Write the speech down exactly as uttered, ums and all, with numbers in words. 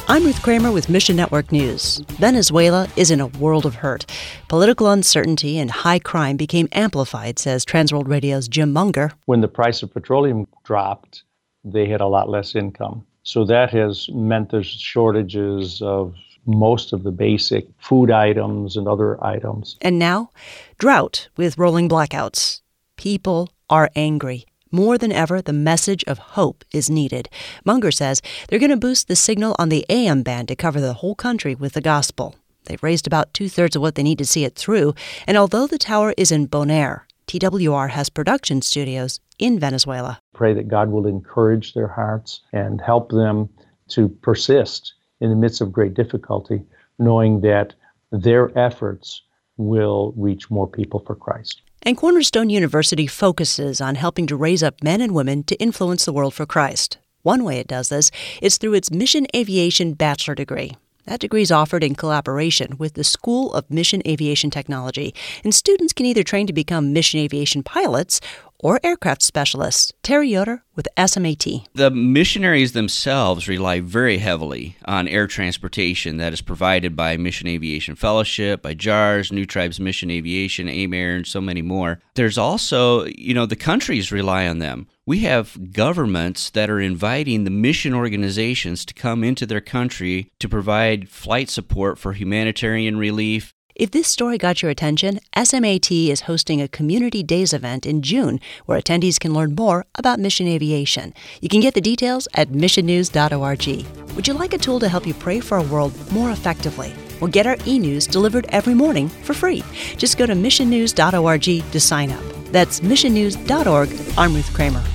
I'm Ruth Kramer with Mission Network News. Venezuela is in a world of hurt. Political uncertainty and high crime became amplified, says Transworld Radio's Jim Munger. When the price of petroleum dropped, they had a lot less income. So that has meant there's shortages of most of the basic food items and other items. And now, drought with rolling blackouts. People are angry. More than ever, the message of hope is needed. Munger says they're going to boost the signal on the A M band to cover the whole country with the gospel. They've raised about two-thirds of what they need to see it through, and although the tower is in Bonaire, T W R has production studios in Venezuela. Pray that God will encourage their hearts and help them to persist in the midst of great difficulty, knowing that their efforts will reach more people for Christ. And Cornerstone University focuses on helping to raise up men and women to influence the world for Christ. One way it does this is through its Mission Aviation Bachelor degree. That degree is offered in collaboration with the School of Mission Aviation Technology, and students can either train to become mission aviation pilots or aircraft specialists. Terry Yoder with S M A T. The missionaries themselves rely very heavily on air transportation that is provided by Mission Aviation Fellowship, by J A R S, New Tribes Mission Aviation, AIM-Air, and so many more. There's also, you know, the countries rely on them. We have governments that are inviting the mission organizations to come into their country to provide flight support for humanitarian relief. If this story got your attention, S M A T is hosting a Community Days event in June where attendees can learn more about mission aviation. You can get the details at mission news dot org. Would you like a tool to help you pray for a world more effectively? Well, get our e-news delivered every morning for free. Just go to mission news dot org to sign up. That's mission news dot org. I'm Ruth Kramer.